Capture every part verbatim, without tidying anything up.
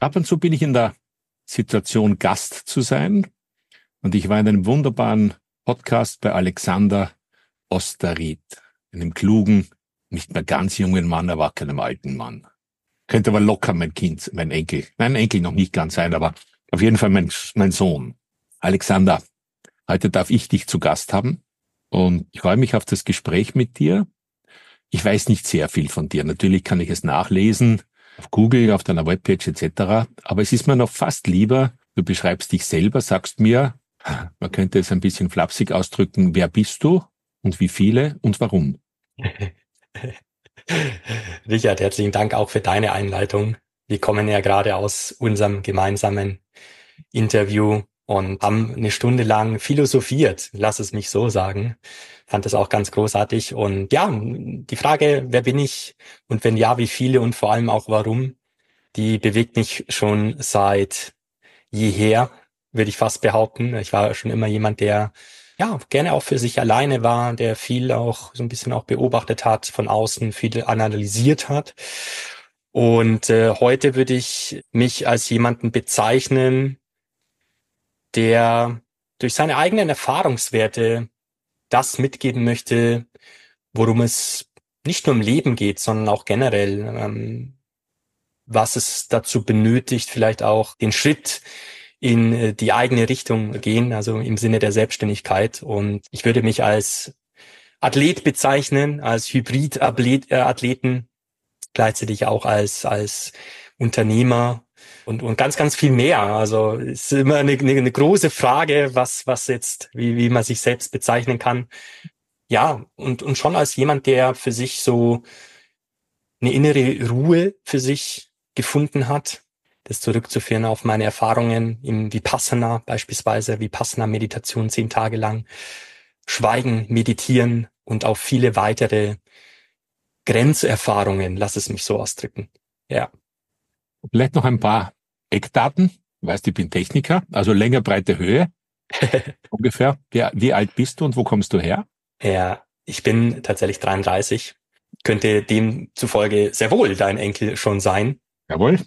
ab und zu bin ich in der Situation, Gast zu sein. Und ich war in einem wunderbaren Podcast bei Alexander Osterried, einem klugen, nicht mehr ganz jungen Mann, aber auch keinem alten Mann. Könnte aber locker mein Kind, mein Enkel, mein Enkel noch nicht ganz sein, aber auf jeden Fall mein, mein Sohn. Alexander, heute darf ich dich zu Gast haben und ich freue mich auf das Gespräch mit dir. Ich weiß nicht sehr viel von dir. Natürlich kann ich es nachlesen, auf Google, auf deiner Webpage et cetera. Aber es ist mir noch fast lieber, du beschreibst dich selber, sagst mir, man könnte es ein bisschen flapsig ausdrücken, wer bist du und wie viele und warum? Richard, herzlichen Dank auch für deine Einleitung. Wir kommen ja gerade aus unserem gemeinsamen Interview und haben eine Stunde lang philosophiert, lass es mich so sagen. Fand das auch ganz großartig. Und ja, die Frage, wer bin ich und wenn ja, wie viele und vor allem auch warum, die bewegt mich schon seit jeher, würde ich fast behaupten. Ich war schon immer jemand, der ja gerne auch für sich alleine war, der viel auch so ein bisschen auch beobachtet hat, von außen viel analysiert hat. Und äh, heute würde ich mich als jemanden bezeichnen, der durch seine eigenen Erfahrungswerte das mitgeben möchte, worum es nicht nur im Leben geht, sondern auch generell, ähm, was es dazu benötigt, vielleicht auch den Schritt in äh, die eigene Richtung gehen, also im Sinne der Selbstständigkeit. Und ich würde mich als Athlet bezeichnen, als Hybrid-Athleten, gleichzeitig auch als als Unternehmer und und ganz ganz viel mehr. Also es ist immer eine, eine, eine große Frage, was was jetzt wie wie man sich selbst bezeichnen kann. Ja, und und schon als jemand, der für sich so eine innere Ruhe für sich gefunden hat, das zurückzuführen auf meine Erfahrungen im Vipassana beispielsweise, Vipassana-Meditation zehn Tage lang, Schweigen, Meditieren und auf viele weitere Grenzerfahrungen, lass es mich so ausdrücken. Ja. Vielleicht noch ein paar Eckdaten. Du weißt, ich bin Techniker, also Länge, Breite, Höhe ungefähr. Wie, wie alt bist du und wo kommst du her? Ja, ich bin tatsächlich dreiunddreißig. Könnte demzufolge sehr wohl dein Enkel schon sein. Jawohl.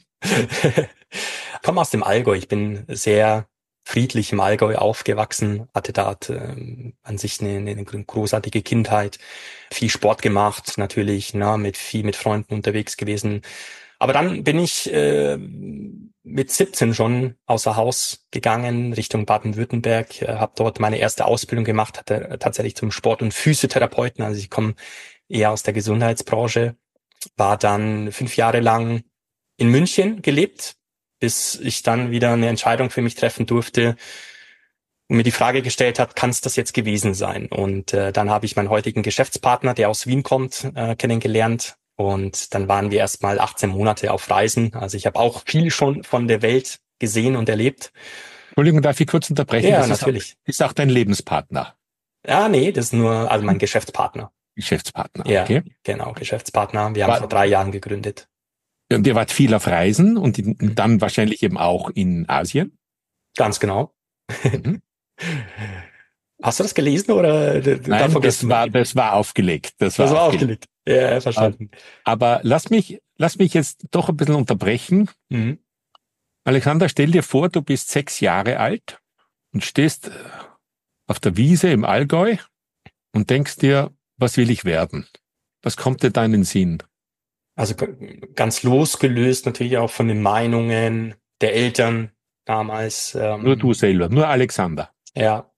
Komme aus dem Allgäu. Ich bin sehr friedlich im Allgäu aufgewachsen, hatte dort ähm, an sich eine, eine großartige Kindheit, viel Sport gemacht, natürlich, na, mit viel mit Freunden unterwegs gewesen. Aber dann bin ich äh, mit siebzehn schon außer Haus gegangen Richtung Baden-Württemberg, äh, habe dort meine erste Ausbildung gemacht, hatte tatsächlich zum Sport- und Physiotherapeuten. Also ich komme eher aus der Gesundheitsbranche, war dann fünf Jahre lang in München gelebt, bis ich dann wieder eine Entscheidung für mich treffen durfte und mir die Frage gestellt hat, kann es das jetzt gewesen sein? Und äh, dann habe ich meinen heutigen Geschäftspartner, der aus Wien kommt, äh, kennengelernt. Und dann waren wir erstmal achtzehn Monate auf Reisen. Also ich habe auch viel schon von der Welt gesehen und erlebt. Entschuldigung, darf ich kurz unterbrechen? Ja, Das ist natürlich. Auch, ist auch dein Lebenspartner. Ja, nee, das ist nur, also mein Geschäftspartner. Geschäftspartner, Ja, okay. genau, Geschäftspartner. Wir haben War, vor drei Jahren gegründet. und ihr wart viel auf Reisen und in, dann wahrscheinlich eben auch in Asien? Ganz genau. Mhm. Hast du das gelesen oder Nein, davon das war, das war aufgelegt. Das war, Das war aufgelegt. aufgelegt. Ja, verstanden. Aber lass mich, lass mich jetzt doch ein bisschen unterbrechen. Mhm. Alexander, stell dir vor, du bist sechs Jahre alt und stehst auf der Wiese im Allgäu und denkst dir, was will ich werden? Was kommt dir da in den Sinn? Also ganz losgelöst natürlich auch von den Meinungen der Eltern damals. Nur du Ähm, selber, nur Alexander. ja,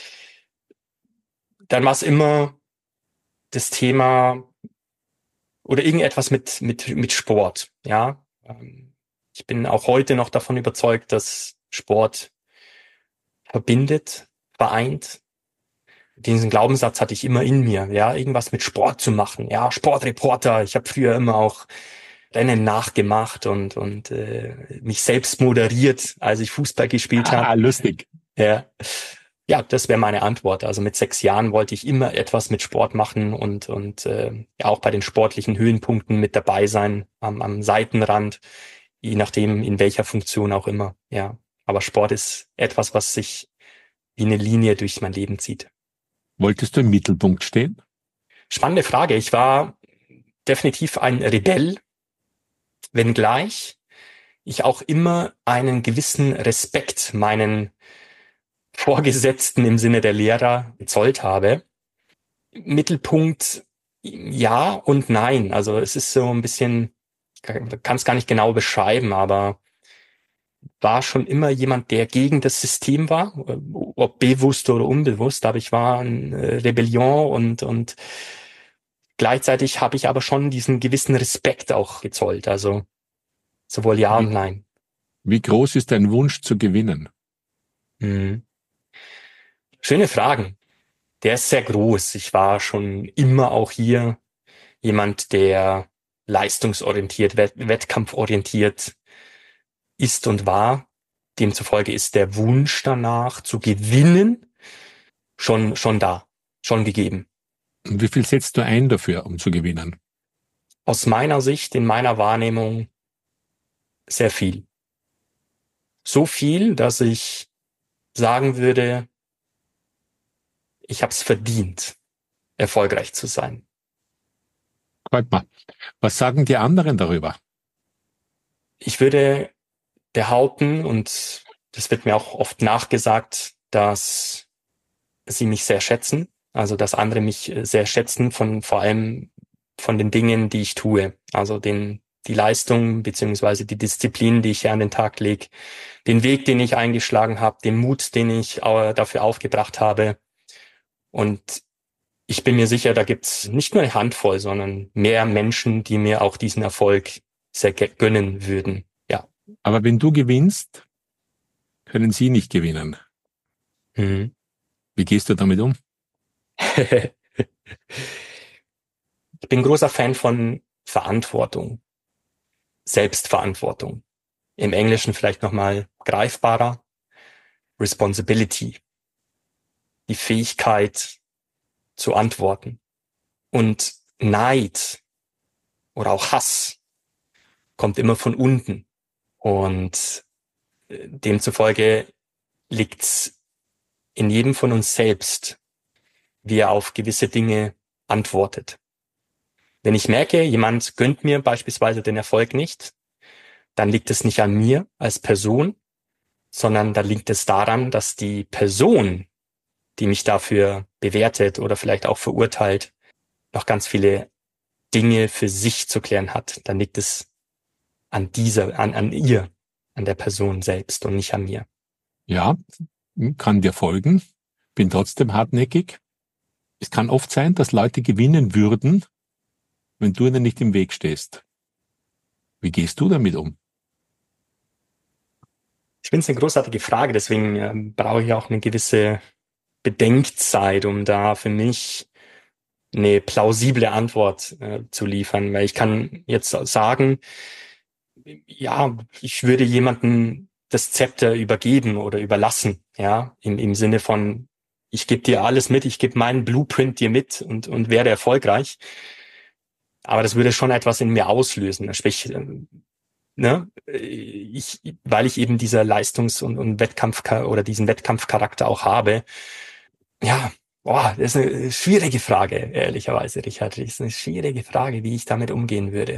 dann war es immer das Thema oder irgendetwas mit mit mit Sport. Ja, ähm, ich bin auch heute noch davon überzeugt, dass Sport verbindet, vereint. Diesen Glaubenssatz hatte ich immer in mir, ja, irgendwas mit Sport zu machen, ja, Sportreporter. Ich habe früher immer auch Rennen nachgemacht und und äh, mich selbst moderiert, als ich Fußball gespielt habe. Ah, lustig. Ja, ja, das wäre meine Antwort. Also mit sechs Jahren wollte ich immer etwas mit Sport machen und und äh, ja, auch bei den sportlichen Höhenpunkten mit dabei sein, am, am Seitenrand, je nachdem in welcher Funktion auch immer. Ja, aber Sport ist etwas, was sich wie eine Linie durch mein Leben zieht. Wolltest du im Mittelpunkt stehen? Spannende Frage. Ich war definitiv ein Rebell, wenngleich ich auch immer einen gewissen Respekt meinen Vorgesetzten im Sinne der Lehrer gezollt habe. Mittelpunkt ja und nein. Also es ist so ein bisschen, ich kann es gar nicht genau beschreiben, aber war schon immer jemand, der gegen das System war, ob bewusst oder unbewusst, aber ich war ein Rebellion und, und gleichzeitig habe ich aber schon diesen gewissen Respekt auch gezollt. Also sowohl ja Wie, und nein. wie groß ist dein Wunsch zu gewinnen? Mhm. Schöne Fragen. Der ist sehr groß. Ich war schon immer auch hier jemand, der leistungsorientiert, wett wettkampforientiert ist und war. Demzufolge ist der Wunsch danach zu gewinnen schon, schon da, schon gegeben. Und wie viel setzt du ein dafür, um zu gewinnen? Aus meiner Sicht, in meiner Wahrnehmung, sehr viel. So viel, dass ich sagen würde, ich habe es verdient, erfolgreich zu sein. Freut mal. Was sagen die anderen darüber? Ich würde behaupten, und das wird mir auch oft nachgesagt, dass sie mich sehr schätzen, also dass andere mich sehr schätzen, von vor allem von den Dingen, die ich tue, also den die Leistung beziehungsweise die Disziplin, die ich hier an den Tag lege, den Weg, den ich eingeschlagen habe, den Mut, den ich dafür aufgebracht habe. Und ich bin mir sicher, da gibt's nicht nur eine Handvoll, sondern mehr Menschen, die mir auch diesen Erfolg sehr gönnen würden. Ja. Aber wenn du gewinnst, können sie nicht gewinnen. Mhm. Wie gehst du damit um? Ich bin großer Fan von Verantwortung, Selbstverantwortung. Im Englischen vielleicht nochmal greifbarer. Responsibility. Die Fähigkeit zu antworten. Und Neid oder auch Hass kommt immer von unten. Und demzufolge liegt's in jedem von uns selbst, wie er auf gewisse Dinge antwortet. Wenn ich merke, jemand gönnt mir beispielsweise den Erfolg nicht, dann liegt es nicht an mir als Person, sondern da liegt es daran, dass die Person, die mich dafür bewertet oder vielleicht auch verurteilt, noch ganz viele Dinge für sich zu klären hat. Dann liegt es an dieser, an, an ihr, an der Person selbst und nicht an mir. Ja, kann dir folgen, bin trotzdem hartnäckig. Es kann oft sein, dass Leute gewinnen würden, wenn du ihnen nicht im Weg stehst. Wie gehst du damit um? Ich finde es eine großartige Frage, deswegen äh, brauche ich auch eine gewisse Bedenkzeit, um da für mich eine plausible Antwort äh, zu liefern. Weil ich kann jetzt sagen, ja, ich würde jemanden das Zepter übergeben oder überlassen, ja, im, im Sinne von, ich gebe dir alles mit, ich gebe meinen Blueprint dir mit und, und werde erfolgreich. Aber das würde schon etwas in mir auslösen. Sprich, ne, ich, weil ich eben dieser Leistungs- und, und Wettkampf oder diesen Wettkampfcharakter auch habe. Ja, boah, das ist eine schwierige Frage, ehrlicherweise, Richard. Das ist eine schwierige Frage, wie ich damit umgehen würde.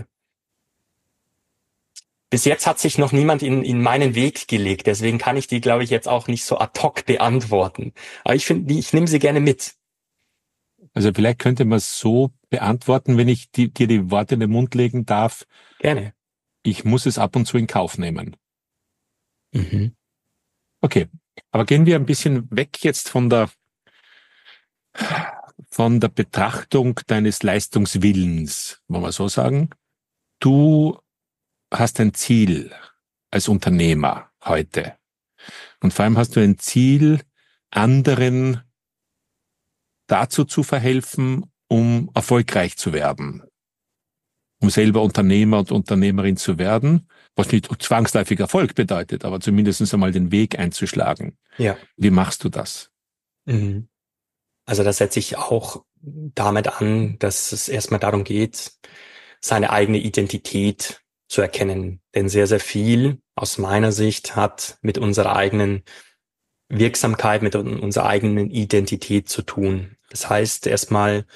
Bis jetzt hat sich noch niemand in, in meinen Weg gelegt, deswegen kann ich die, glaube ich, jetzt auch nicht so ad hoc beantworten. Aber ich finde, ich nehme sie gerne mit. Also vielleicht könnte man es so beantworten, wenn ich die, dir die Worte in den Mund legen darf. Gerne. Ich muss es ab und zu in Kauf nehmen. Mhm. Okay, aber gehen wir ein bisschen weg jetzt von der von der Betrachtung deines Leistungswillens, wollen wir so sagen. Du hast ein Ziel als Unternehmer heute. Und vor allem hast du ein Ziel, anderen dazu zu verhelfen, um erfolgreich zu werden. Um selber Unternehmer und Unternehmerin zu werden, was nicht zwangsläufig Erfolg bedeutet, aber zumindest einmal den Weg einzuschlagen. Ja. Wie machst du das? Mhm. Also da setze ich auch damit an, dass es erstmal darum geht, seine eigene Identität zu erkennen. Denn sehr, sehr viel aus meiner Sicht hat mit unserer eigenen Wirksamkeit, mit unserer eigenen Identität zu tun. Das heißt, erstmal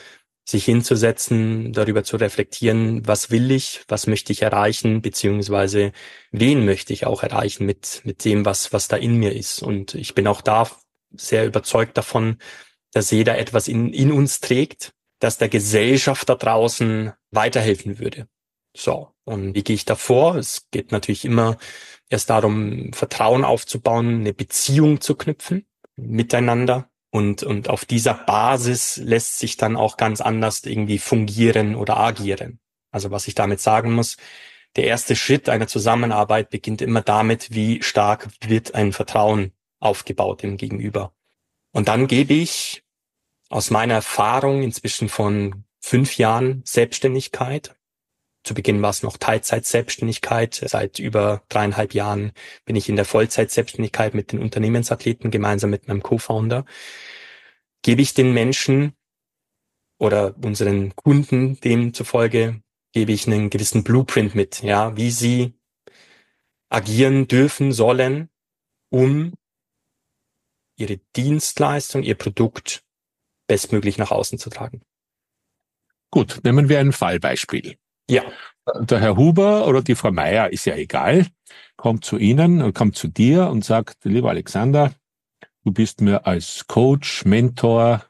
sich hinzusetzen, darüber zu reflektieren, was will ich, was möchte ich erreichen, beziehungsweise wen möchte ich auch erreichen mit, mit dem, was, was da in mir ist. Und ich bin auch da sehr überzeugt davon, dass jeder etwas in, in uns trägt, das der Gesellschaft da draußen weiterhelfen würde. So. Und wie gehe ich da vor? Es geht natürlich immer erst darum, Vertrauen aufzubauen, eine Beziehung zu knüpfen miteinander. Und, und auf dieser Basis lässt sich dann auch ganz anders irgendwie fungieren oder agieren. Also was ich damit sagen muss, der erste Schritt einer Zusammenarbeit beginnt immer damit, wie stark wird ein Vertrauen aufgebaut im Gegenüber. Und dann gebe ich aus meiner Erfahrung inzwischen von fünf Jahren Selbstständigkeit, zu Beginn war es noch Teilzeit-Selbstständigkeit, seit über dreieinhalb Jahren bin ich in der Vollzeit-Selbstständigkeit mit den Unternehmensathleten gemeinsam mit meinem Co-Founder, gebe ich den Menschen oder unseren Kunden demzufolge, gebe ich einen gewissen Blueprint mit, ja, wie sie agieren dürfen, sollen, um ihre Dienstleistung, ihr Produkt bestmöglich nach außen zu tragen. Gut, nehmen wir ein Fallbeispiel. Ja. Der Herr Huber oder die Frau Meier, ist ja egal, kommt zu Ihnen und kommt zu dir und sagt, lieber Alexander, du bist mir als Coach, Mentor,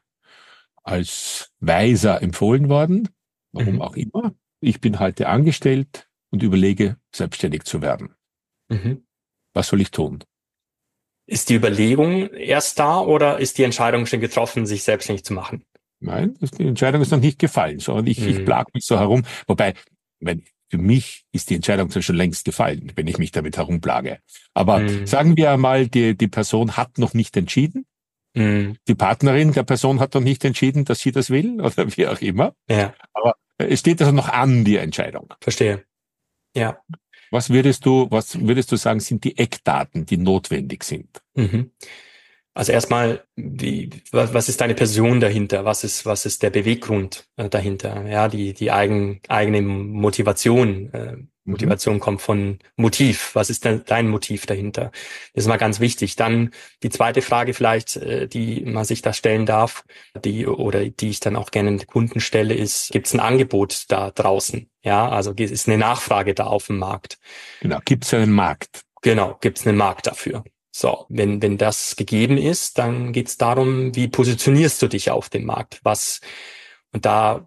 als Weiser empfohlen worden, warum Mhm. auch immer. Ich bin heute angestellt und überlege, selbstständig zu werden. Mhm. Was soll ich tun? Ist die Überlegung erst da oder ist die Entscheidung schon getroffen, sich selbstständig zu machen? Nein, das, die Entscheidung ist noch nicht gefallen, sondern ich, Mhm. ich plag mich so herum. Wobei, wenn, für mich ist die Entscheidung zwar schon längst gefallen, wenn ich mich damit herumplage. Aber Mhm. sagen wir einmal, die, die Person hat noch nicht entschieden. Mhm. Die Partnerin der Person hat noch nicht entschieden, dass sie das will oder wie auch immer. Ja. Aber es steht also noch an, die Entscheidung. Verstehe. Ja. Was würdest du, was würdest du sagen, sind die Eckdaten, die notwendig sind? Mhm. Also erstmal, wie, was, was ist deine Person dahinter? Was ist, was ist der Beweggrund äh, dahinter? Ja, die, die eigen, eigene Motivation. Äh, Mhm. Motivation kommt von Motiv. Was ist denn dein Motiv dahinter? Das ist mal ganz wichtig. Dann die zweite Frage vielleicht, äh, die man sich da stellen darf, die, oder die ich dann auch gerne den Kunden stelle, ist, gibt es ein Angebot da draußen? Ja, also ist eine Nachfrage da auf dem Markt? Genau, gibt es einen Markt? Genau, gibt es einen Markt dafür? So, wenn, wenn das gegeben ist, dann geht es darum, wie positionierst du dich auf dem Markt? Was, und da,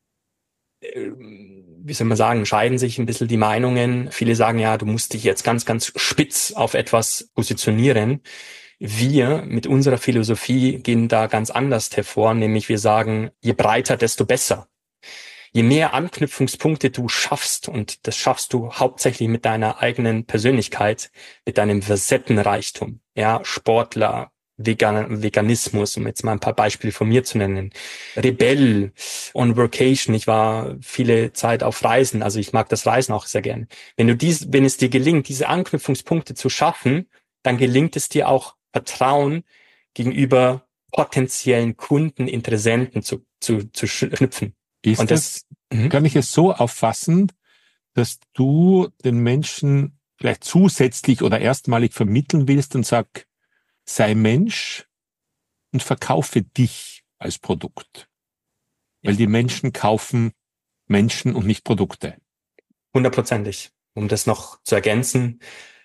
äh, wie soll man sagen, scheiden sich ein bisschen die Meinungen. Viele sagen, ja, du musst dich jetzt ganz, ganz spitz auf etwas positionieren. Wir mit unserer Philosophie gehen da ganz anders hervor, nämlich wir sagen, je breiter, desto besser. Je mehr Anknüpfungspunkte du schaffst, und das schaffst du hauptsächlich mit deiner eigenen Persönlichkeit, mit deinem Facettenreichtum, ja, Sportler, Vegan, Veganismus, um jetzt mal ein paar Beispiele von mir zu nennen, Rebell, on Workation, ich war viele Zeit auf Reisen, also ich mag das Reisen auch sehr gern. Wenn du dies, wenn es dir gelingt, diese Anknüpfungspunkte zu schaffen, dann gelingt es dir auch, Vertrauen gegenüber potenziellen Kunden, Interessenten zu, zu, zu knüpfen. Ist Und das, das, mhm. kann ich es so auffassen, dass du den Menschen vielleicht zusätzlich oder erstmalig vermitteln willst und sag, sei Mensch und verkaufe dich als Produkt? Ja. Weil die Menschen kaufen Menschen und nicht Produkte. Hundertprozentig. Um das noch zu ergänzen,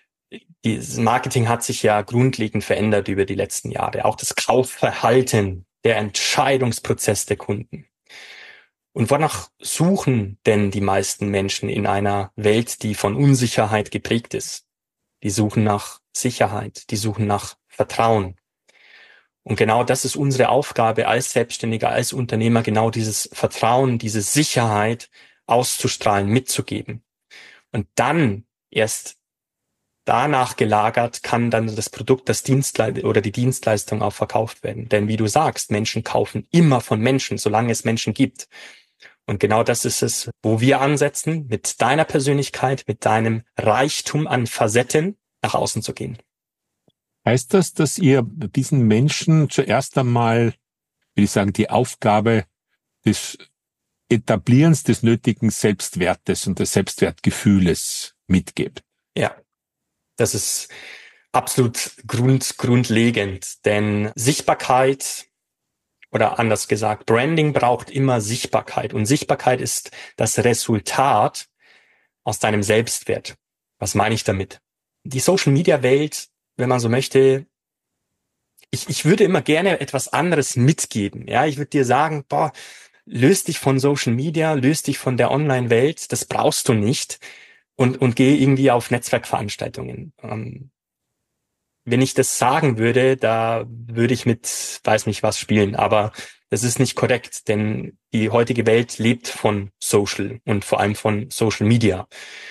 das Marketing hat sich ja grundlegend verändert über die letzten Jahre. Auch das Kaufverhalten, der Entscheidungsprozess der Kunden. Und wonach suchen denn die meisten Menschen in einer Welt, die von Unsicherheit geprägt ist? Die suchen nach Sicherheit, die suchen nach Vertrauen. Und genau das ist unsere Aufgabe als Selbstständiger, als Unternehmer, genau dieses Vertrauen, diese Sicherheit auszustrahlen, mitzugeben. Und dann erst danach gelagert kann dann das Produkt, das Dienstleistung oder die Dienstleistung auch verkauft werden. Denn wie du sagst, Menschen kaufen immer von Menschen, solange es Menschen gibt. Und genau das ist es, wo wir ansetzen, mit deiner Persönlichkeit, mit deinem Reichtum an Facetten nach außen zu gehen. Heißt das, dass ihr diesen Menschen zuerst einmal, will ich sagen, die Aufgabe des Etablierens des nötigen Selbstwertes und des Selbstwertgefühles mitgebt? Ja, das ist absolut grund, grundlegend, denn Sichtbarkeit oder anders gesagt, Branding braucht immer Sichtbarkeit. Und Sichtbarkeit ist das Resultat aus deinem Selbstwert. Was meine ich damit? Die Social-Media-Welt, wenn man so möchte, ich, ich würde immer gerne etwas anderes mitgeben. Ja, ich würde dir sagen, boah, löst dich von Social Media, löst dich von der Online-Welt, das brauchst du nicht und, und geh irgendwie auf Netzwerkveranstaltungen. Ähm, wenn ich das sagen würde, da würde ich mit, weiß nicht was spielen, aber das ist nicht korrekt, denn die heutige Welt lebt von Social und vor allem von Social Media.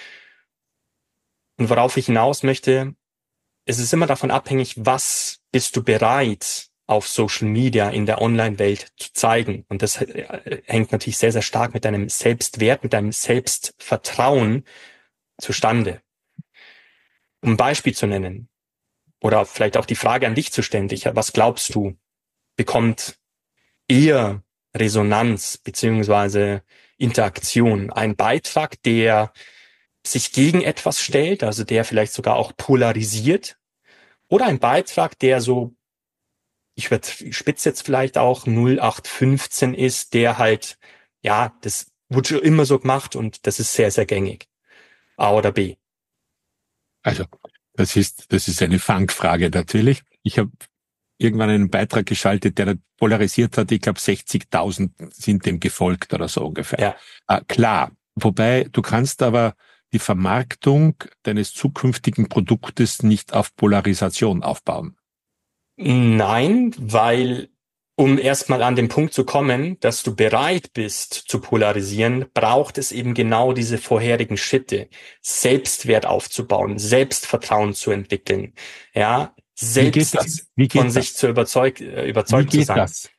Und worauf ich hinaus möchte, es ist immer davon abhängig, was bist du bereit auf Social Media in der Online-Welt zu zeigen. Und das hängt natürlich sehr, sehr stark mit deinem Selbstwert, mit deinem Selbstvertrauen zustande. Um ein Beispiel zu nennen oder vielleicht auch die Frage an dich zu stellen, was glaubst du, bekommt eher Resonanz beziehungsweise Interaktion? Ein Beitrag, der sich gegen etwas stellt, also der vielleicht sogar auch polarisiert, oder ein Beitrag, der so, ich spitze jetzt vielleicht auch null acht fünfzehn ist, der halt, ja, das wurde schon immer so gemacht und das ist sehr, sehr gängig. A oder B? Also, das ist, das ist eine Fangfrage natürlich. Ich habe irgendwann einen Beitrag geschaltet, der polarisiert hat. Ich glaube, sechzigtausend sind dem gefolgt oder so ungefähr. Ja. Ah, klar. Wobei, du kannst aber die Vermarktung deines zukünftigen Produktes nicht auf Polarisation aufbauen. Nein, weil um erstmal an den Punkt zu kommen, dass du bereit bist zu polarisieren, braucht es eben genau diese vorherigen Schritte. Selbstwert aufzubauen, Selbstvertrauen zu entwickeln, ja, selbst Wie geht das? Wie geht von das? sich zu überzeugt, äh, überzeugt Wie geht zu sein. das?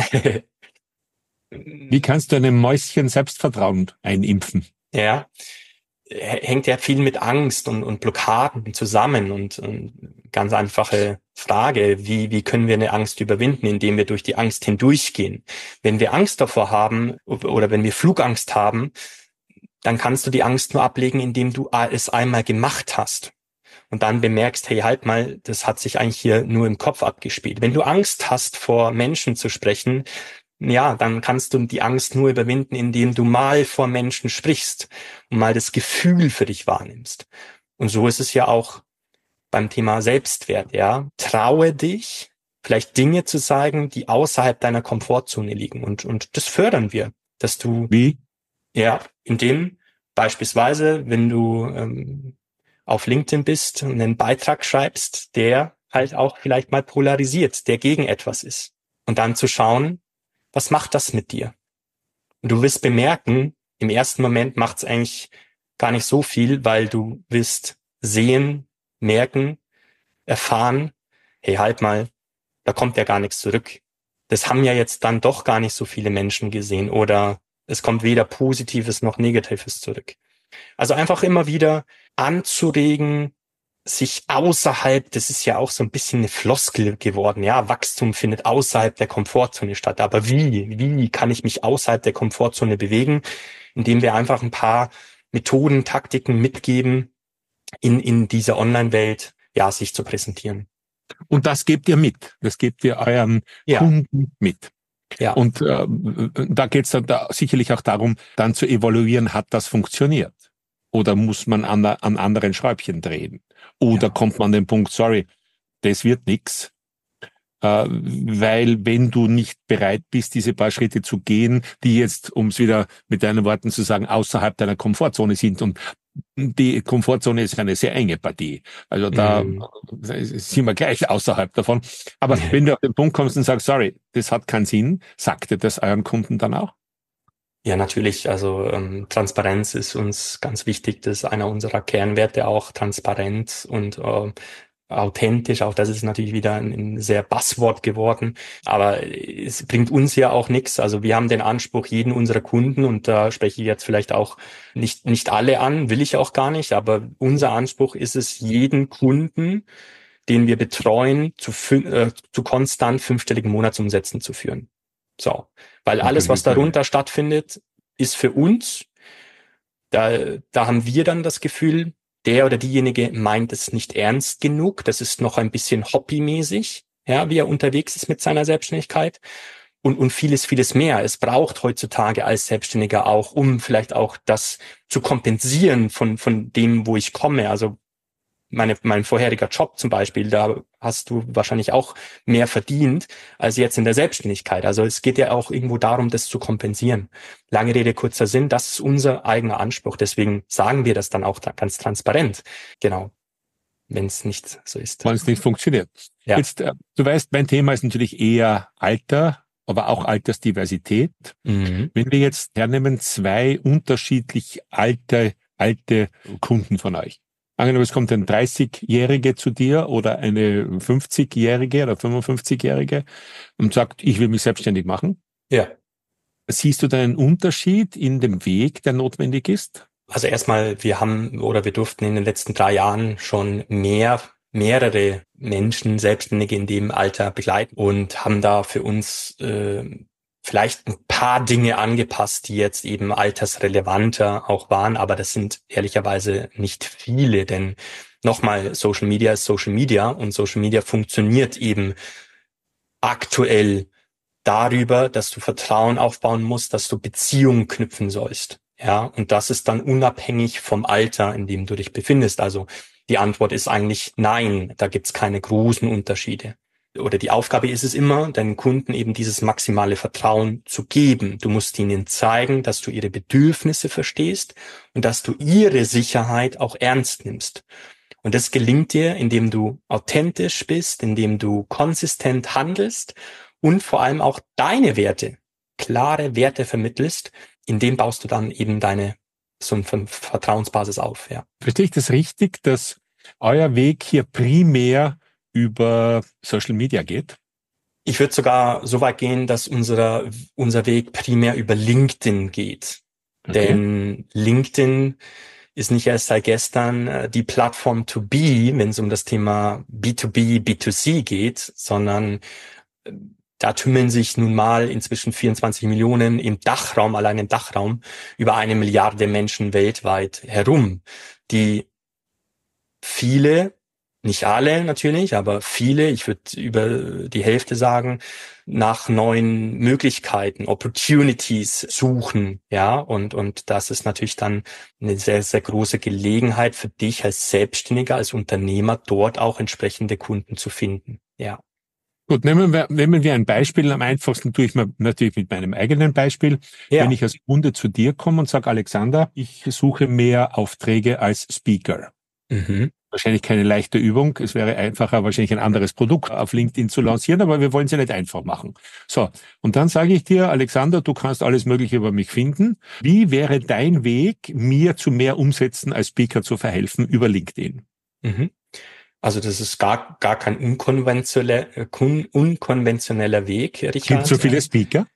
Wie kannst du einem Mäuschen Selbstvertrauen einimpfen? Ja, hängt ja viel mit Angst und, und Blockaden zusammen und, und ganz einfache Frage, wie, wie können wir eine Angst überwinden, indem wir durch die Angst hindurchgehen? Wenn wir Angst davor haben oder wenn wir Flugangst haben, dann kannst du die Angst nur ablegen, indem du es einmal gemacht hast und dann bemerkst, hey, halt mal, das hat sich eigentlich hier nur im Kopf abgespielt. Wenn du Angst hast, vor Menschen zu sprechen, ja, dann kannst du die Angst nur überwinden, indem du mal vor Menschen sprichst und mal das Gefühl für dich wahrnimmst. Und so ist es ja auch beim Thema Selbstwert, ja. Traue dich, vielleicht Dinge zu sagen, die außerhalb deiner Komfortzone liegen. Und, und das fördern wir, dass du, Wie? ja, indem beispielsweise, wenn du ähm, auf LinkedIn bist und einen Beitrag schreibst, der halt auch vielleicht mal polarisiert, der gegen etwas ist. Und dann zu schauen, was macht das mit dir? Und du wirst bemerken, im ersten Moment macht es eigentlich gar nicht so viel, weil du wirst sehen, merken, erfahren, hey, halt mal, da kommt ja gar nichts zurück. Das haben ja jetzt dann doch gar nicht so viele Menschen gesehen oder es kommt weder Positives noch Negatives zurück. Also einfach immer wieder anzuregen, sich außerhalb, das ist ja auch so ein bisschen eine Floskel geworden, ja, Wachstum findet außerhalb der Komfortzone statt. Aber wie, wie kann ich mich außerhalb der Komfortzone bewegen? Indem wir einfach ein paar Methoden, Taktiken mitgeben, in, in dieser Online-Welt, ja, sich zu präsentieren. Und das gebt ihr mit. Das gebt ihr euren Ja. Kunden mit. Ja. Und äh, da geht es dann da sicherlich auch darum, dann zu evaluieren, hat das funktioniert? Oder muss man an, an anderen Schräubchen drehen? Oder Ja. kommt man an den Punkt, sorry, das wird nix. Äh, weil wenn du nicht bereit bist, diese paar Schritte zu gehen, die jetzt, um es wieder mit deinen Worten zu sagen, außerhalb deiner Komfortzone sind, und die Komfortzone ist eine sehr enge Partie. Also da Mhm. sind wir gleich außerhalb davon. Aber wenn du auf den Punkt kommst und sagst, sorry, das hat keinen Sinn, sagt ihr das euren Kunden dann auch? Ja, natürlich. Also ähm, Transparenz ist uns ganz wichtig. Das ist einer unserer Kernwerte auch, Transparenz und äh, authentisch. Auch das ist natürlich wieder ein, ein sehr Buzzword geworden. Aber es bringt uns ja auch nichts. Also wir haben den Anspruch, jeden unserer Kunden, und da spreche ich jetzt vielleicht auch nicht nicht alle an, will ich auch gar nicht. Aber unser Anspruch ist es, jeden Kunden, den wir betreuen, zu, äh, zu konstant fünfstelligen Monatsumsätzen zu führen. So, weil alles, was darunter stattfindet, ist für uns, da, da haben wir dann das Gefühl, der oder diejenige meint es nicht ernst genug. Das ist noch ein bisschen hobbymäßig, ja, wie er unterwegs ist mit seiner Selbstständigkeit. und, und vieles, vieles mehr. Es braucht heutzutage als Selbstständiger auch, um vielleicht auch das zu kompensieren von, von dem, wo ich komme. Also meine, mein vorheriger Job zum Beispiel, da hast du wahrscheinlich auch mehr verdient als jetzt in der Selbstständigkeit. Also es geht ja auch irgendwo darum, das zu kompensieren. Lange Rede, kurzer Sinn, das ist unser eigener Anspruch. Deswegen sagen wir das dann auch ganz transparent. Genau. Wenn es nicht so ist. Wenn es nicht funktioniert. Ja. Jetzt, äh, du weißt, mein Thema ist natürlich eher Alter, aber auch Altersdiversität. Mhm. Wenn wir jetzt hernehmen, zwei unterschiedlich alte, alte Kunden von euch. Angenommen, es kommt ein dreißigjährige zu dir oder eine fünfzigjährige oder fünfundfünfzigjährige und sagt, ich will mich selbstständig machen. Ja. Siehst du da einen Unterschied in dem Weg, der notwendig ist? Also erstmal, wir haben oder wir durften in den letzten drei Jahren schon mehr, mehrere Menschen, Selbstständige in dem Alter begleiten und haben da für uns äh, vielleicht ein paar Dinge angepasst, die jetzt eben altersrelevanter auch waren, aber das sind ehrlicherweise nicht viele, denn nochmal, Social Media ist Social Media und Social Media funktioniert eben aktuell darüber, dass du Vertrauen aufbauen musst, dass du Beziehungen knüpfen sollst. Ja, und das ist dann unabhängig vom Alter, in dem du dich befindest. Also die Antwort ist eigentlich nein, da gibt's keine großen Unterschiede. Oder die Aufgabe ist es immer, deinen Kunden eben dieses maximale Vertrauen zu geben. Du musst ihnen zeigen, dass du ihre Bedürfnisse verstehst und dass du ihre Sicherheit auch ernst nimmst. Und das gelingt dir, indem du authentisch bist, indem du konsistent handelst und vor allem auch deine Werte, klare Werte vermittelst. In dem baust du dann eben deine so eine Vertrauensbasis auf. Ja. Verstehe ich das richtig, dass euer Weg hier primär über Social Media geht? Ich würde sogar so weit gehen, dass unser, unser Weg primär über LinkedIn geht. Okay. Denn LinkedIn ist nicht erst seit gestern die Plattform to be, wenn es um das Thema B to B, B to C geht, sondern da tümmeln sich nun mal inzwischen vierundzwanzig Millionen im Dachraum, allein im Dachraum, über eine Milliarde Menschen weltweit herum, die viele, nicht alle natürlich, aber viele, ich würde über die Hälfte sagen, nach neuen Möglichkeiten, Opportunities suchen, ja, und, und das ist natürlich dann eine sehr, sehr große Gelegenheit für dich als Selbstständiger, als Unternehmer, dort auch entsprechende Kunden zu finden, ja. Gut, nehmen wir, nehmen wir ein Beispiel. Am einfachsten tue ich mir natürlich mit meinem eigenen Beispiel. Ja. Wenn ich als Kunde zu dir komme und sage, Alexander, ich suche mehr Aufträge als Speaker. Mhm. Wahrscheinlich keine leichte Übung. Es wäre einfacher, wahrscheinlich ein anderes Produkt auf LinkedIn zu lancieren, aber wir wollen es ja nicht einfach machen. So, und dann sage ich dir, Alexander, du kannst alles Mögliche über mich finden. Wie wäre dein Weg, mir zu mehr Umsätzen als Speaker zu verhelfen über LinkedIn? Mhm. Also das ist gar gar kein unkonventioneller, unkonventioneller Weg, Richard. Gibt es so viele Speaker?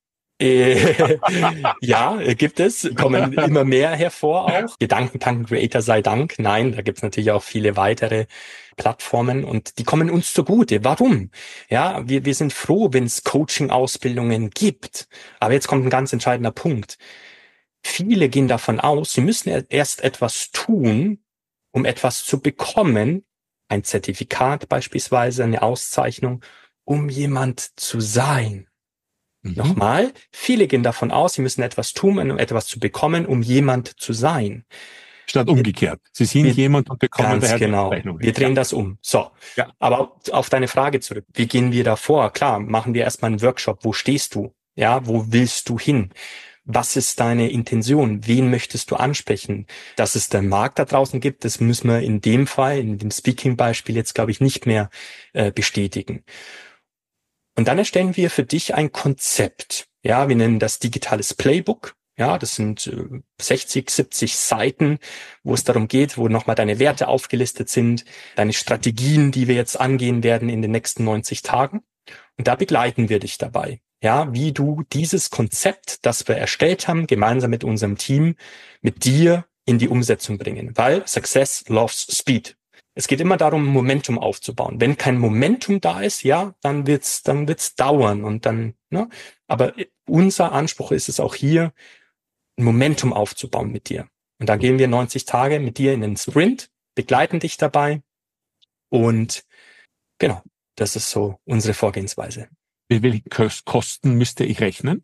Ja, gibt es. Kommen immer mehr hervor auch. Gedankentanken Creator sei Dank. Nein, da gibt es natürlich auch viele weitere Plattformen und die kommen uns zugute. Warum? Ja, wir, wir sind froh, wenn es Coaching-Ausbildungen gibt. Aber jetzt kommt ein ganz entscheidender Punkt. Viele gehen davon aus, sie müssen erst etwas tun, um etwas zu bekommen, ein Zertifikat beispielsweise, eine Auszeichnung, um jemand zu sein. Mhm. Nochmal, viele gehen davon aus, sie müssen etwas tun, um etwas zu bekommen, um jemand zu sein. Statt umgekehrt. Sie sind wir, jemand und bekommen daher genau. Die Auszeichnung. Wir drehen ja. das um. So, ja. Aber auf deine Frage zurück. Wie gehen wir da vor? Klar, machen wir erstmal einen Workshop. Wo stehst du? Ja, wo willst du hin? Was ist deine Intention? Wen möchtest du ansprechen? Dass es den Markt da draußen gibt, das müssen wir in dem Fall, in dem Speaking-Beispiel jetzt, glaube ich, nicht mehr äh, bestätigen. Und dann erstellen wir für dich ein Konzept. Ja, wir nennen das digitales Playbook. Ja, das sind äh, sechzig, siebzig Seiten, wo es darum geht, wo nochmal deine Werte aufgelistet sind, deine Strategien, die wir jetzt angehen werden in den nächsten neunzig Tagen. Und da begleiten wir dich dabei. Ja, wie du dieses Konzept, das wir erstellt haben, gemeinsam mit unserem Team, mit dir in die Umsetzung bringen. Weil Success loves Speed. Es geht immer darum, Momentum aufzubauen. Wenn kein Momentum da ist, ja, dann wird's, dann wird's dauern und dann, ne? Aber unser Anspruch ist es auch hier, ein Momentum aufzubauen mit dir. Und da gehen wir neunzig Tage mit dir in den Sprint, begleiten dich dabei und genau, das ist so unsere Vorgehensweise. Mit welchen Kosten müsste ich rechnen?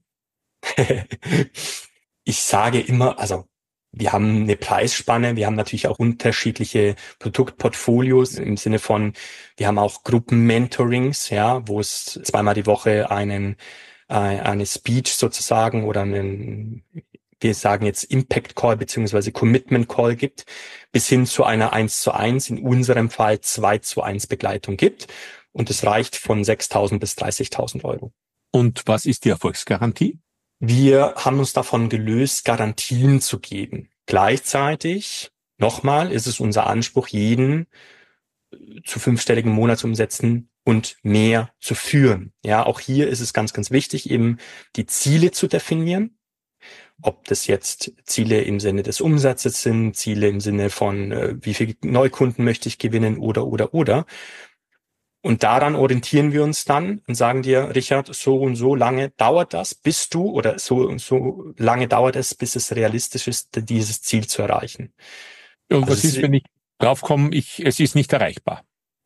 Ich sage immer, also wir haben eine Preisspanne, wir haben natürlich auch unterschiedliche Produktportfolios im Sinne von, wir haben auch Gruppen-Mentorings, ja, wo es zweimal die Woche einen äh, eine Speech sozusagen oder einen, wir sagen jetzt Impact Call beziehungsweise Commitment Call gibt, bis hin zu einer eins zu eins, in unserem Fall zwei zu eins Begleitung gibt. Und es reicht von sechstausend bis dreißigtausend Euro. Und was ist die Erfolgsgarantie? Wir haben uns davon gelöst, Garantien zu geben. Gleichzeitig, nochmal, ist es unser Anspruch, jeden zu fünfstelligen Monatsumsätzen und mehr zu führen. Ja, auch hier ist es ganz, ganz wichtig, eben die Ziele zu definieren. Ob das jetzt Ziele im Sinne des Umsatzes sind, Ziele im Sinne von, äh, wie viele Neukunden möchte ich gewinnen oder, oder, oder. Und daran orientieren wir uns dann und sagen dir, Richard, so und so lange dauert das, bis du, oder so und so lange dauert es, bis es realistisch ist, dieses Ziel zu erreichen. Und Also was ist, wenn ich draufkomme, ich, es ist nicht erreichbar?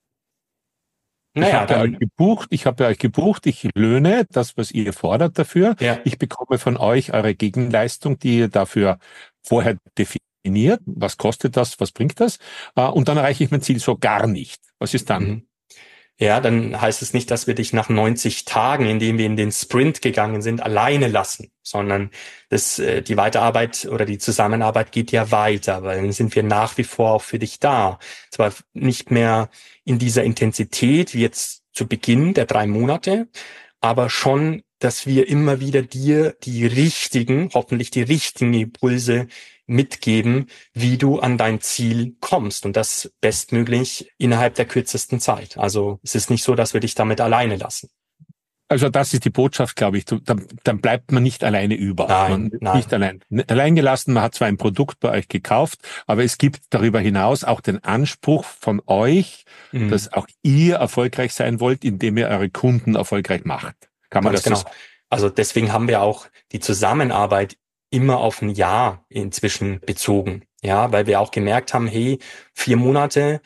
Naja, ich habe bei euch gebucht, ich habe bei euch gebucht, ich löhne das, was ihr fordert dafür. Ja. Ich bekomme von euch eure Gegenleistung, die ihr dafür vorher definiert. Was kostet das? Was bringt das? Und dann erreiche ich mein Ziel so gar nicht. Was ist dann? Mhm. Ja, dann heißt es nicht, dass wir dich nach neunzig Tagen, indem wir in den Sprint gegangen sind, alleine lassen, sondern das, die Weiterarbeit oder die Zusammenarbeit geht ja weiter, weil dann sind wir nach wie vor auch für dich da. Zwar nicht mehr in dieser Intensität wie jetzt zu Beginn der drei Monate, aber schon, dass wir immer wieder dir die richtigen, hoffentlich die richtigen Impulse mitgeben, wie du an dein Ziel kommst und das bestmöglich innerhalb der kürzesten Zeit. Also es ist nicht so, dass wir dich damit alleine lassen. Also das ist die Botschaft, glaube ich. Dann, dann bleibt man nicht alleine über. Nein, man nein. Nicht allein, allein gelassen. Man hat zwar ein Produkt bei euch gekauft, aber es gibt darüber hinaus auch den Anspruch von euch, mhm. dass auch ihr erfolgreich sein wollt, indem ihr eure Kunden erfolgreich macht. Kann man Ganz das genau. so sagen? Also deswegen haben wir auch die Zusammenarbeit immer auf ein Jahr inzwischen bezogen. Ja, weil wir auch gemerkt haben, hey, vier Monate,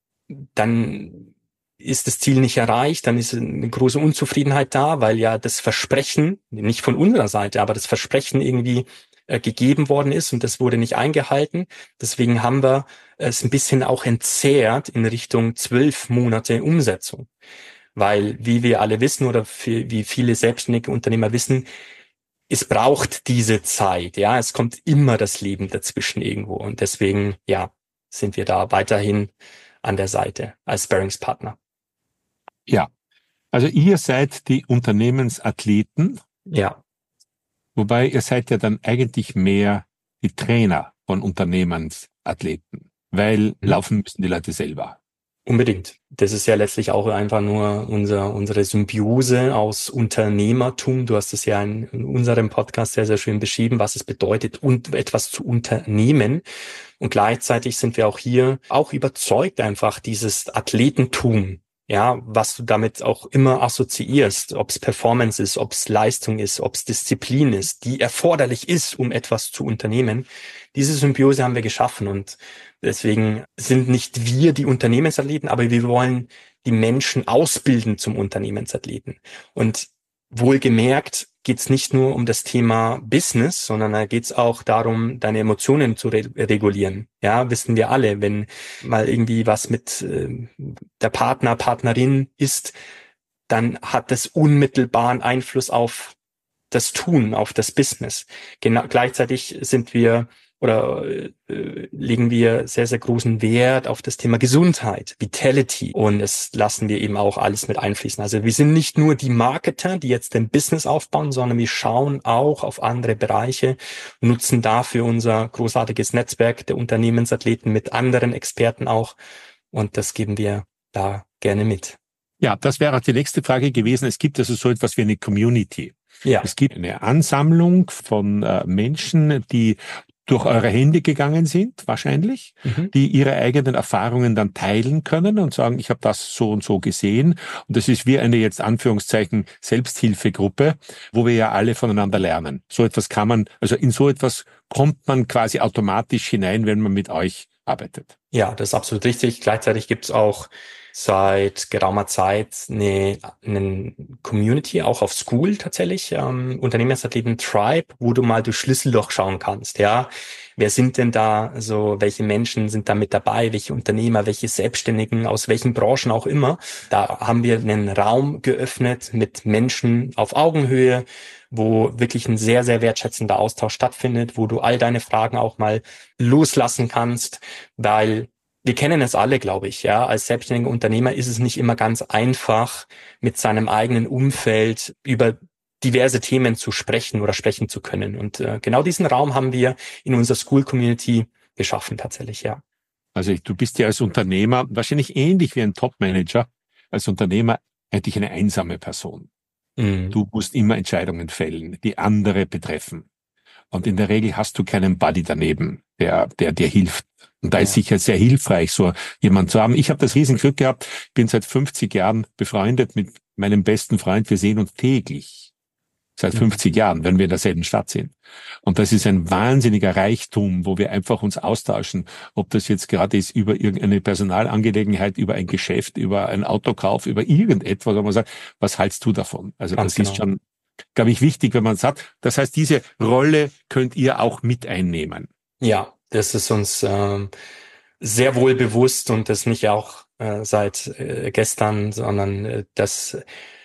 dann ist das Ziel nicht erreicht, dann ist eine große Unzufriedenheit da, weil ja das Versprechen, nicht von unserer Seite, aber das Versprechen irgendwie äh, gegeben worden ist und das wurde nicht eingehalten. Deswegen haben wir es ein bisschen auch entzerrt in Richtung zwölf Monate Umsetzung. Weil, wie wir alle wissen oder für, wie viele selbstständige Unternehmer wissen, es braucht diese Zeit, ja, es kommt immer das Leben dazwischen irgendwo und deswegen, ja, sind wir da weiterhin an der Seite als Sparringspartner. Ja, also ihr seid die Unternehmensathleten. Ja. Wobei ihr seid ja dann eigentlich mehr die Trainer von Unternehmensathleten, weil mhm. laufen müssen die Leute selber. Unbedingt. Das ist ja letztlich auch einfach nur unser, unsere Symbiose aus Unternehmertum. Du hast es ja in, in unserem Podcast sehr, sehr schön beschrieben, was es bedeutet, und etwas zu unternehmen. Und gleichzeitig sind wir auch hier auch überzeugt einfach dieses Athletentum, ja, was du damit auch immer assoziierst, ob es Performance ist, ob es Leistung ist, ob es Disziplin ist, die erforderlich ist, um etwas zu unternehmen. Diese Symbiose haben wir geschaffen und deswegen sind nicht wir die Unternehmensathleten, aber wir wollen die Menschen ausbilden zum Unternehmensathleten. Und wohlgemerkt geht es nicht nur um das Thema Business, sondern da geht es auch darum, deine Emotionen zu re- regulieren. Ja, wissen wir alle, wenn mal irgendwie was mit äh, der Partner, Partnerin ist, dann hat das unmittelbaren Einfluss auf das Tun, auf das Business. Genau, gleichzeitig sind wir oder äh, legen wir sehr, sehr großen Wert auf das Thema Gesundheit, Vitality, und es lassen wir eben auch alles mit einfließen. Also wir sind nicht nur die Marketer, die jetzt den Business aufbauen, sondern wir schauen auch auf andere Bereiche, nutzen dafür unser großartiges Netzwerk der Unternehmensathleten mit anderen Experten auch, und das geben wir da gerne mit. Ja, das wäre auch die nächste Frage gewesen. Es gibt also so etwas wie eine Community. Ja. Es gibt eine Ansammlung von äh, Menschen, die durch eure Hände gegangen sind, wahrscheinlich, mhm. die ihre eigenen Erfahrungen dann teilen können und sagen, ich habe das so und so gesehen. Und das ist wie eine jetzt Anführungszeichen Selbsthilfegruppe, wo wir ja alle voneinander lernen. So etwas kann man, also in so etwas kommt man quasi automatisch hinein, wenn man mit euch arbeitet. Ja, das ist absolut richtig. Gleichzeitig gibt es auch seit geraumer Zeit eine, eine Community, auch auf School tatsächlich, ähm, Unternehmensathleten Tribe, wo du mal durch Schlüsselloch schauen kannst, ja. Wer sind denn da so, welche Menschen sind da mit dabei, welche Unternehmer, welche Selbstständigen, aus welchen Branchen auch immer. Da haben wir einen Raum geöffnet mit Menschen auf Augenhöhe, wo wirklich ein sehr, sehr wertschätzender Austausch stattfindet, wo du all deine Fragen auch mal loslassen kannst, weil wir kennen es alle, glaube ich, ja. Als selbstständiger Unternehmer ist es nicht immer ganz einfach, mit seinem eigenen Umfeld über diverse Themen zu sprechen oder sprechen zu können. Und äh, genau diesen Raum haben wir in unserer School-Community geschaffen, tatsächlich, ja. Also ich, du bist ja als Unternehmer wahrscheinlich ähnlich wie ein Top-Manager. Als Unternehmer eigentlich eine einsame Person. Mhm. Du musst immer Entscheidungen fällen, die andere betreffen. Und in der Regel hast du keinen Buddy daneben, der, der dir hilft. Und da ist Ja. sicher sehr hilfreich, so jemand zu haben. Ich habe das Riesenglück gehabt, bin seit fünfzig Jahren befreundet mit meinem besten Freund. Wir sehen uns täglich. Seit Mhm. fünfzig Jahren, wenn wir in derselben Stadt sind. Und das ist ein wahnsinniger Reichtum, wo wir einfach uns austauschen, ob das jetzt gerade ist über irgendeine Personalangelegenheit, über ein Geschäft, über einen Autokauf, über irgendetwas, wo man sagt, was hältst du davon? Also Ganz das ist genau. schon, glaube ich, wichtig, wenn man sagt, das heißt, diese Rolle könnt ihr auch mit einnehmen. Ja, das ist uns ähm, sehr wohl bewusst und das nicht auch äh, seit äh, gestern, sondern äh, das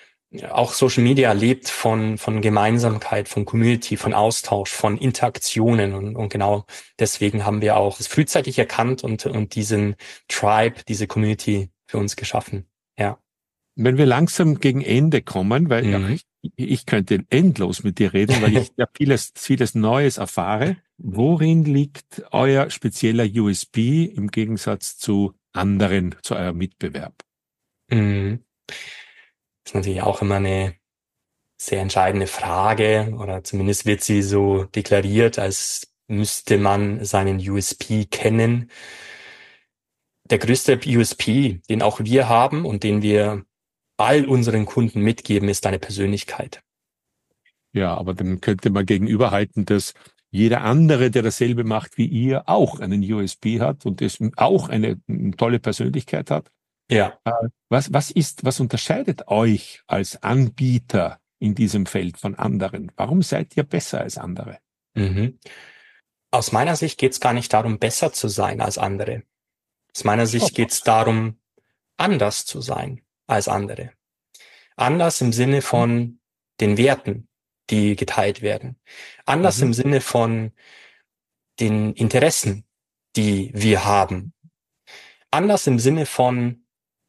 auch Social Media lebt von von Gemeinsamkeit, von Community, von Austausch, von Interaktionen und, und genau deswegen haben wir auch es frühzeitig erkannt und und diesen Tribe, diese Community für uns geschaffen. Ja. Wenn wir langsam gegen Ende kommen, weil ach, Mhm. ich, ich könnte endlos mit dir reden, weil ich ja vieles, vieles Neues erfahre. Worin liegt euer spezieller U S P im Gegensatz zu anderen, zu eurem Mitbewerb? Mhm. Das ist natürlich auch immer eine sehr entscheidende Frage oder zumindest wird sie so deklariert, als müsste man seinen U S P kennen. Der größte U S P, den auch wir haben und den wir all unseren Kunden mitgeben, ist deine Persönlichkeit. Ja, aber dann könnte man gegenüberhalten, dass jeder andere, der dasselbe macht wie ihr, auch einen U S P hat und es auch eine, eine tolle Persönlichkeit hat. Ja. Äh, Was, was ist, was unterscheidet euch als Anbieter in diesem Feld von anderen? Warum seid ihr besser als andere? Mhm. Aus meiner Sicht geht es gar nicht darum, besser zu sein als andere. Aus meiner Schon. Sicht geht es darum, anders zu sein als andere. Anders im Sinne von den Werten, die geteilt werden. Anders Mhm. im Sinne von den Interessen, die wir haben. Anders im Sinne von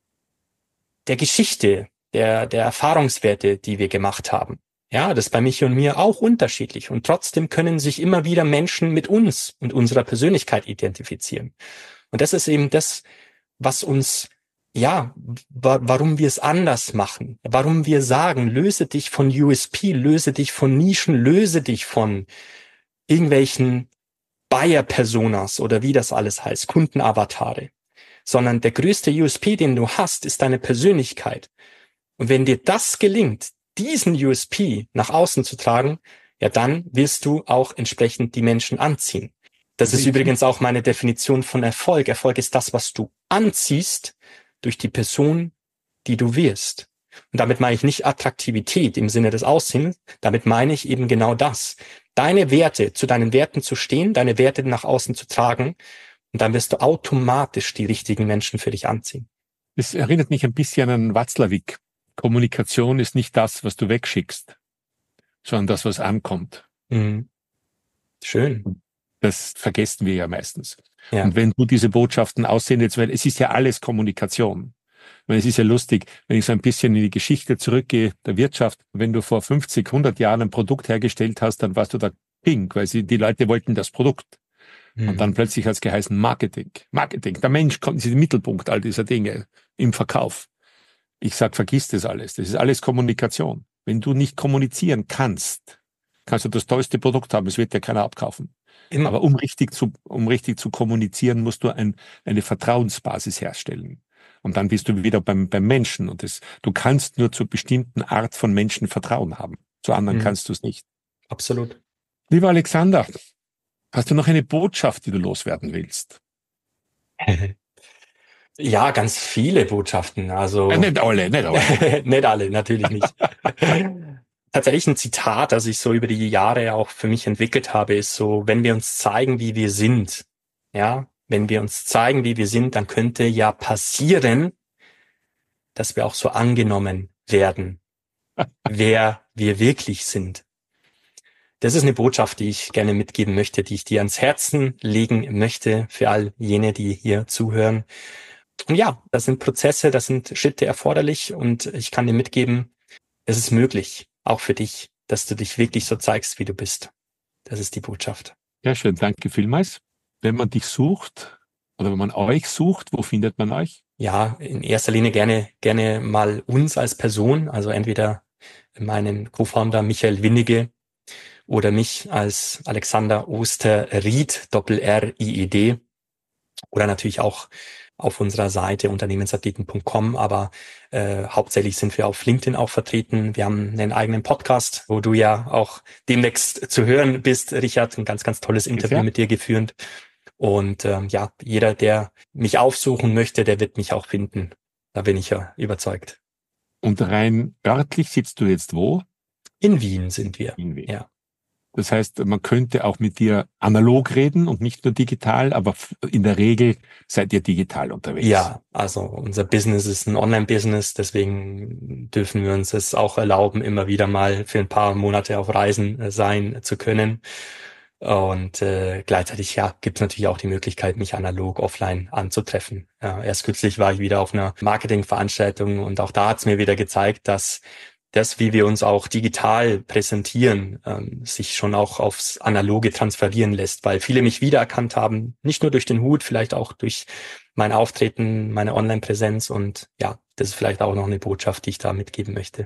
der Geschichte, der, der Erfahrungswerte, die wir gemacht haben. Ja, das ist bei mich und mir auch unterschiedlich. Und trotzdem können sich immer wieder Menschen mit uns und unserer Persönlichkeit identifizieren. Und das ist eben das, was uns, ja, wa warum wir es anders machen. Warum wir sagen, löse dich von U S P, löse dich von Nischen, löse dich von irgendwelchen Buyer-Personas oder wie das alles heißt, Kundenavatare. Sondern der größte U S P, den du hast, ist deine Persönlichkeit. Und wenn dir das gelingt, diesen U S P nach außen zu tragen, ja, dann wirst du auch entsprechend die Menschen anziehen. Das Also ist ich finde, übrigens auch meine Definition von Erfolg. Erfolg ist das, was du anziehst durch die Person, die du wirst. Und damit meine ich nicht Attraktivität im Sinne des Aussehens, damit meine ich eben genau das. Deine Werte, zu deinen Werten zu stehen, deine Werte nach außen zu tragen, und dann wirst du automatisch die richtigen Menschen für dich anziehen. es erinnert mich ein bisschen an Watzlawick. Kommunikation ist nicht das, was du wegschickst, sondern das, was ankommt. Mhm. Schön. Das vergessen wir ja meistens. Ja. Und wenn du diese Botschaften aussehen jetzt, weil es ist ja alles Kommunikation. Weil es ist ja lustig, wenn ich so ein bisschen in die Geschichte zurückgehe, der Wirtschaft, wenn du vor fünfzig, hundert Jahren ein Produkt hergestellt hast, dann warst du da pink, weil sie, die Leute wollten das Produkt. Und dann Mhm. plötzlich hat es geheißen Marketing. Marketing. Der Mensch kommt in den Mittelpunkt all dieser Dinge im Verkauf. Ich sag, vergiss das alles. Das ist alles Kommunikation. Wenn du nicht kommunizieren kannst, kannst du das tollste Produkt haben. Es wird dir keiner abkaufen. Immer. Aber um richtig zu, um richtig zu kommunizieren, musst du ein, eine Vertrauensbasis herstellen. Und dann bist du wieder beim, beim Menschen. Und das, du kannst nur zur bestimmten Art von Menschen Vertrauen haben. Zu anderen Mhm. kannst du es nicht. Ja, ganz viele Botschaften. Also Äh, nicht alle, nicht alle. nicht alle, natürlich nicht. Tatsächlich ein Zitat, das ich so über die Jahre auch für mich entwickelt habe, ist so: Wenn wir uns zeigen, wie wir sind, ja, wenn wir uns zeigen, wie wir sind, dann könnte ja passieren, dass wir auch so angenommen werden, wer wir wirklich sind. Das ist eine Botschaft, die ich gerne mitgeben möchte, die ich dir ans Herzen legen möchte für all jene, die hier zuhören. Und ja, das sind Prozesse, das sind Schritte erforderlich, und ich kann dir mitgeben, es ist möglich, auch für dich, dass du dich wirklich so zeigst, wie du bist. Das ist die Botschaft. Ja, schön, danke vielmals. Wenn man dich sucht oder wenn man euch sucht, wo findet man euch? Ja, in erster Linie gerne, gerne mal uns als Person, also entweder meinen Co-Founder Michael Winnige oder mich als Alexander Osterried, Doppel-R I E D, oder natürlich auch auf unserer Seite unternehmensathleten punkt com, aber äh, hauptsächlich sind wir auf LinkedIn auch vertreten. Wir haben einen eigenen Podcast, wo du ja auch demnächst zu hören bist, Richard. Ein ganz, ganz tolles Interview Ja. mit dir geführt. Und ähm, ja, jeder, der mich aufsuchen möchte, der wird mich auch finden. Da bin ich ja überzeugt. Und rein örtlich sitzt du jetzt wo? In Wien sind wir. In Wien. Ja. Das heißt, man könnte auch mit dir analog reden und nicht nur digital, aber in der Regel seid ihr digital unterwegs. Ja, also unser Business ist ein Online-Business, deswegen dürfen wir uns es auch erlauben, immer wieder mal für ein paar Monate auf Reisen sein zu können. Und äh, gleichzeitig ja, gibt es natürlich auch die Möglichkeit, mich analog offline anzutreffen. Ja, erst kürzlich war ich wieder auf einer Marketingveranstaltung, und auch da hat es mir wieder gezeigt, dass das, wie wir uns auch digital präsentieren, ähm, sich schon auch aufs Analoge transferieren lässt, weil viele mich wiedererkannt haben, nicht nur durch den Hut, vielleicht auch durch mein Auftreten, meine Online-Präsenz, und ja, das ist vielleicht auch noch eine Botschaft, die ich da mitgeben möchte.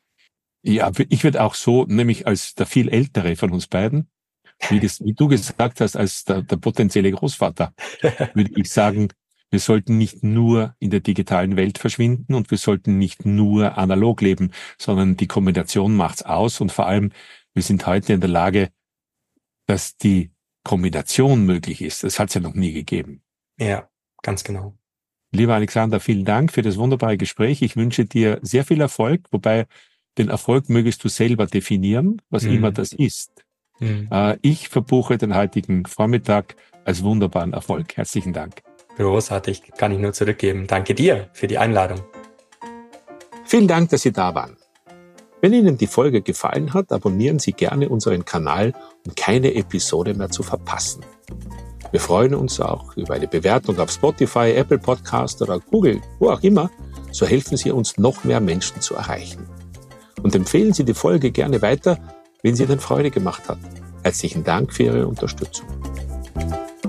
Ja, ich würde auch so, nämlich als der viel Ältere von uns beiden, wie, ges- wie du gesagt hast, als der, der potenzielle Großvater, würde ich sagen, wir sollten nicht nur in der digitalen Welt verschwinden und wir sollten nicht nur analog leben, sondern die Kombination macht's aus, und vor allem, wir sind heute in der Lage, dass die Kombination möglich ist. Das hat's ja noch nie gegeben. Ja, ganz genau. Lieber Alexander, vielen Dank für das wunderbare Gespräch. Ich wünsche dir sehr viel Erfolg, wobei den Erfolg mögest du selber definieren, was Mhm. immer das ist. Mhm. Äh, ich verbuche den heutigen Vormittag als wunderbaren Erfolg. Herzlichen Dank. Großartig, kann ich nur zurückgeben. Danke dir für die Einladung. Vielen Dank, dass Sie da waren. Wenn Ihnen die Folge gefallen hat, abonnieren Sie gerne unseren Kanal, um keine Episode mehr zu verpassen. Wir freuen uns auch über eine Bewertung auf Spotify, Apple Podcast oder Google, wo auch immer. So helfen Sie uns, noch mehr Menschen zu erreichen. Und empfehlen Sie die Folge gerne weiter, wenn sie Ihnen Freude gemacht hat. Herzlichen Dank für Ihre Unterstützung.